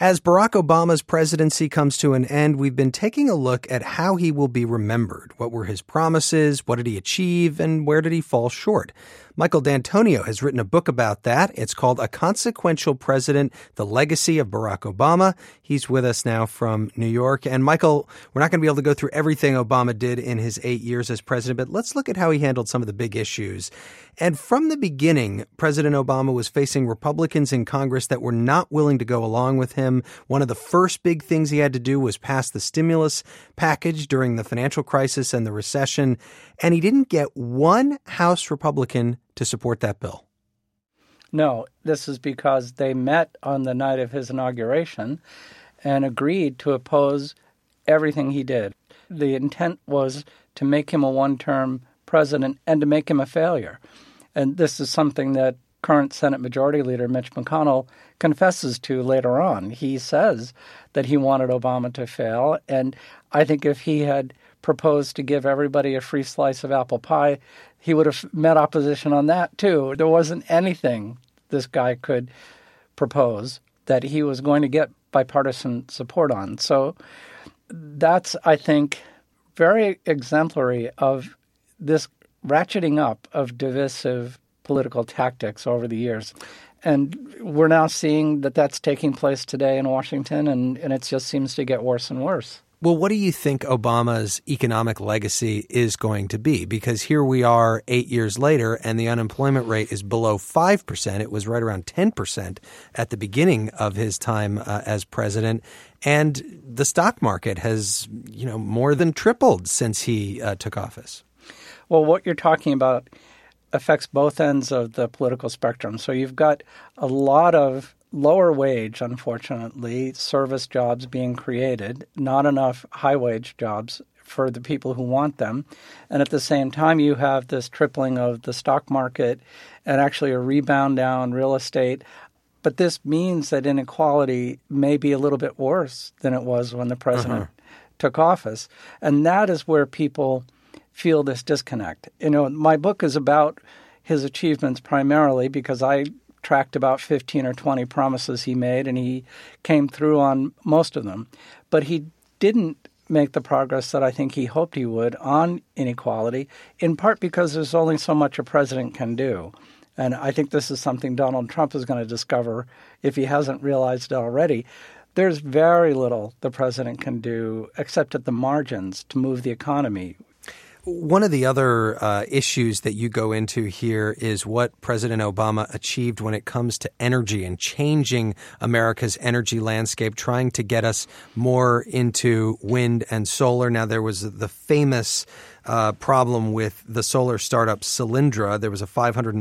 As Barack Obama's presidency comes to an end, we've been taking a look at how he will be remembered. What were his promises? What did he achieve? And where did he fall short? Michael D'Antonio has written a book about that. It's called A Consequential President, The Legacy of Barack Obama. He's with us now from New York. And Michael, we're not going to be able to go through everything Obama did in his 8 years as president, but let's look at how he handled some of the big issues. And from the beginning, President Obama was facing Republicans in Congress that were not willing to go along with him. One of the first big things he had to do was pass the stimulus package during the financial crisis and the recession. And he didn't get one House Republican to support that bill. No, this is because they met on the night of his inauguration and agreed to oppose everything he did. The intent was to make him a one-term president and to make him a failure. And this is something that current Senate Majority Leader Mitch McConnell confesses to later on. He says that he wanted Obama to fail, and I think if he had proposed to give everybody a free slice of apple pie, he would have met opposition on that too. There wasn't anything this guy could propose that he was going to get bipartisan support on. So that's, I think, very exemplary of this ratcheting up of divisive political tactics over the years. And we're now seeing that that's taking place today in Washington, and it just seems to get worse and worse. Well, what do you think Obama's economic legacy is going to be? Because here we are 8 years later, and the unemployment rate is below 5%. It was right around 10% at the beginning of his time as president. And the stock market has, more than tripled since he took office. Well, what you're talking about affects both ends of the political spectrum. So you've got a lot of lower wage, unfortunately, service jobs being created, not enough high-wage jobs for the people who want them. And at the same time, you have this tripling of the stock market and actually a rebound down real estate. But this means that inequality may be a little bit worse than it was when the president took office. And that is where people feel this disconnect. My book is about his achievements primarily because I tracked about 15 or 20 promises he made, and he came through on most of them. But he didn't make the progress that I think he hoped he would on inequality, in part because there's only so much a president can do. And I think this is something Donald Trump is going to discover if he hasn't realized it already. There's very little the president can do, except at the margins, to move the economy. One of the other issues that you go into here is what President Obama achieved when it comes to energy and changing America's energy landscape, trying to get us more into wind and solar. Now, there was the famous problem with the solar startup Solyndra. There was a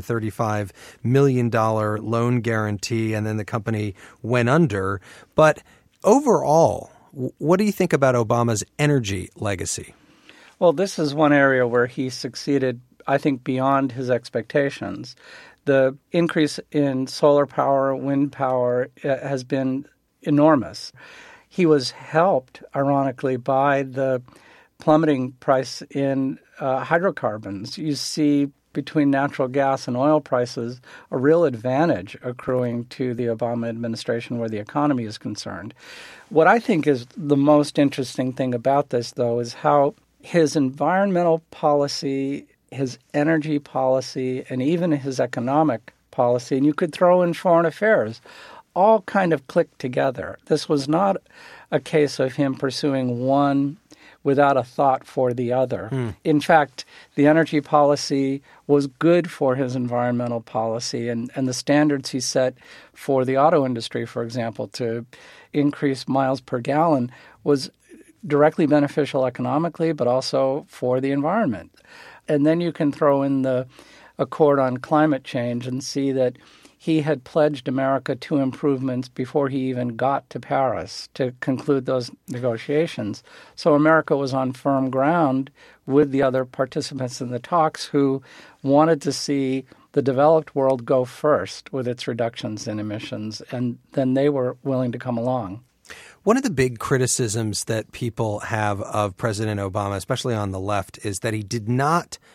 $535 million loan guarantee, and then the company went under. But overall, what do you think about Obama's energy legacy? Well, this is one area where he succeeded, I think, beyond his expectations. The increase in solar power, wind power has been enormous. He was helped, ironically, by the plummeting price in hydrocarbons. You see between natural gas and oil prices a real advantage accruing to the Obama administration where the economy is concerned. What I think is the most interesting thing about this, though, is how his environmental policy, his energy policy, and even his economic policy, and you could throw in foreign affairs, all kind of clicked together. This was not a case of him pursuing one without a thought for the other. In fact, the energy policy was good for his environmental policy, and the standards he set for the auto industry, for example, to increase miles per gallon was directly beneficial economically, but also for the environment. And then you can throw in the Accord on Climate Change and see that he had pledged America to improvements before he even got to Paris to conclude those negotiations. So America was on firm ground with the other participants in the talks who wanted to see the developed world go first with its reductions in emissions, and then they were willing to come along. One of the big criticisms that people have of President Obama, especially on the left, is that he did not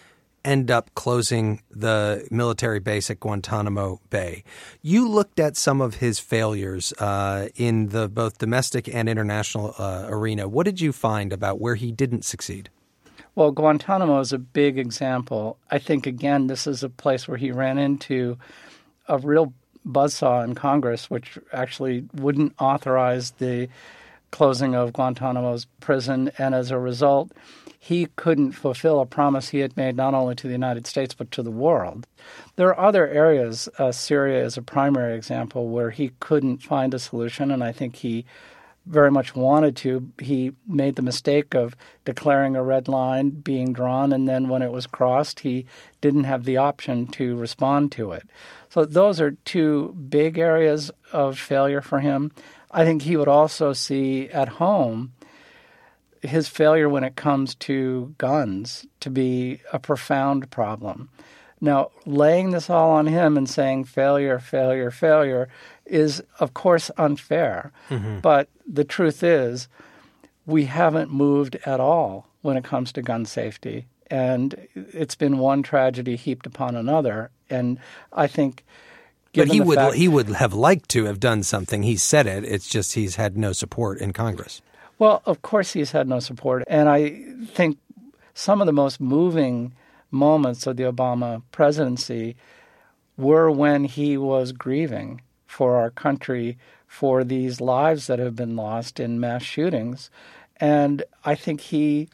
end up closing the military base at Guantanamo Bay. You looked at some of his failures in the both domestic and international arena. What did you find about where he didn't succeed? Well, Guantanamo is a big example. I think, again, this is a place where he ran into a real buzzsaw in Congress, which actually wouldn't authorize the closing of Guantanamo's prison. And as a result, he couldn't fulfill a promise he had made not only to the United States, but to the world. There are other areas, Syria is a primary example, where he couldn't find a solution, and I think he very much wanted to. He made the mistake of declaring a red line being drawn, and then when it was crossed, he didn't have the option to respond to it. So those are two big areas of failure for him. I think he would also see at home his failure when it comes to guns to be a profound problem. Now, laying this all on him and saying failure, failure, failure is, of course, unfair. Mm-hmm. But the truth is, we haven't moved at all when it comes to gun safety. And it's been one tragedy heaped upon another. And I think... But he would have liked to have done something. He said it. It's just he's had no support in Congress. Well, of course he's had no support. And I think some of the most moving moments of the Obama presidency were when he was grieving for our country, for these lives that have been lost in mass shootings. And I think he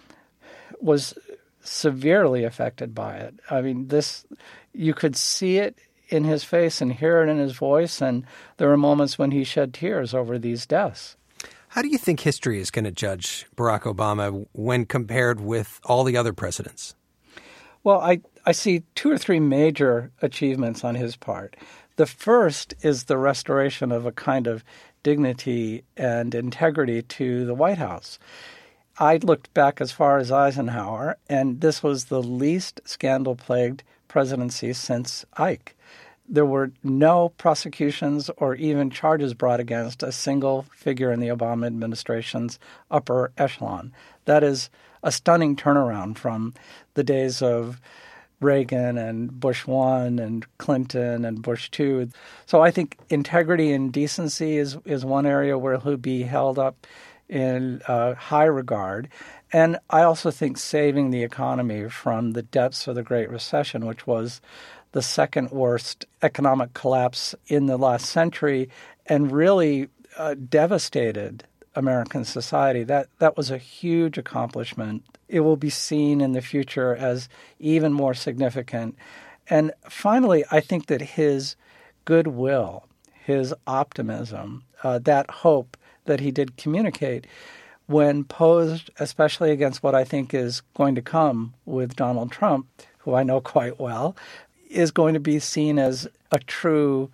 was severely affected by it. I mean, you could see it in his face and hear it in his voice, and there were moments when he shed tears over these deaths. How do you think history is going to judge Barack Obama when compared with all the other presidents? Well, I see two or three major achievements on his part. The first is the restoration of a kind of dignity and integrity to the White House. I looked back as far as Eisenhower, and this was the least scandal-plagued presidency since Ike. There were no prosecutions or even charges brought against a single figure in the Obama administration's upper echelon. That is a stunning turnaround from the days of Reagan and Bush 1 and Clinton and Bush 2. So I think integrity and decency is one area where he'll be held up in high regard. And I also think saving the economy from the depths of the Great Recession, which was the second worst economic collapse in the last century and really devastated American society. That was a huge accomplishment. It will be seen in the future as even more significant. And finally, I think that his goodwill, his optimism, that hope that he did communicate when posed, especially against what I think is going to come with Donald Trump, who I know quite well, is going to be seen as a true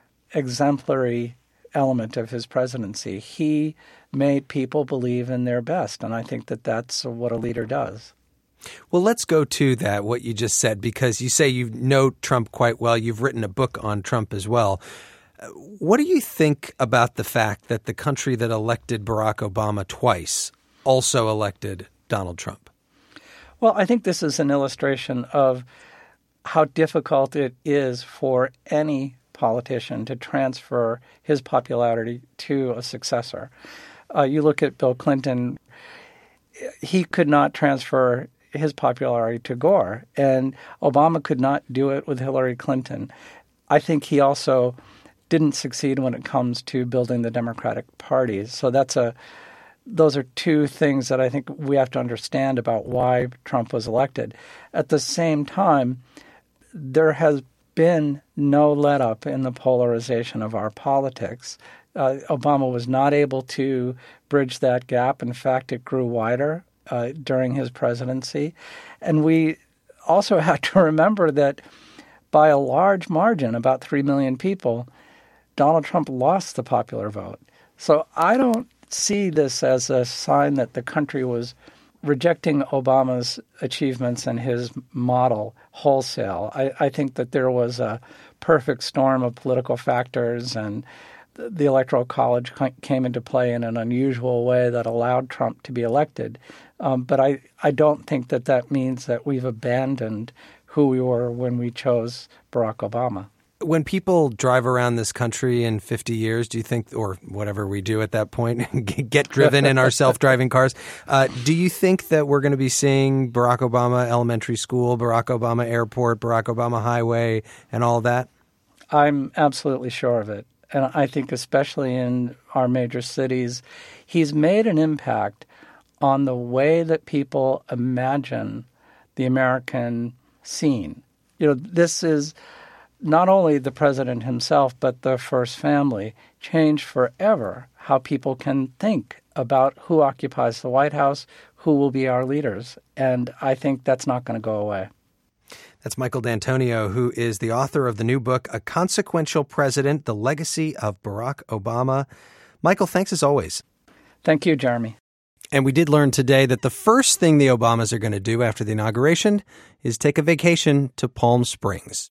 exemplary element of his presidency. He made people believe in their best, and I think that that's what a leader does. Well, let's go to that, what you just said, because you say you know Trump quite well. You've written a book on Trump as well. What do you think about the fact that the country that elected Barack Obama twice also elected Donald Trump? Well, I think this is an illustration of how difficult it is for any politician to transfer his popularity to a successor. You look at Bill Clinton, he could not transfer his popularity to Gore, and Obama could not do it with Hillary Clinton. I think he also didn't succeed when it comes to building the Democratic Party. So those are two things that I think we have to understand about why Trump was elected. At the same time, there has been no let-up in the polarization of our politics. Obama was not able to bridge that gap. In fact, it grew wider during his presidency. And we also have to remember that by a large margin, about 3 million people, Donald Trump lost the popular vote. So I don't see this as a sign that the country was rejecting Obama's achievements and his model wholesale. I think that there was a perfect storm of political factors, and the Electoral College came into play in an unusual way that allowed Trump to be elected. But I don't think that means that we've abandoned who we were when we chose Barack Obama. When people drive around this country in 50 years, do you think, or whatever we do at that point, get driven in our self-driving cars, do you think that we're going to be seeing Barack Obama Elementary School, Barack Obama Airport, Barack Obama Highway, and all that? I'm absolutely sure of it. And I think especially in our major cities, he's made an impact on the way that people imagine the American scene. This is not only the president himself, but the first family changed forever how people can think about who occupies the White House, who will be our leaders. And I think that's not going to go away. That's Michael D'Antonio, who is the author of the new book, A Consequential President, The Legacy of Barack Obama. Michael, thanks as always. Thank you, Jeremy. And we did learn today that the first thing the Obamas are going to do after the inauguration is take a vacation to Palm Springs.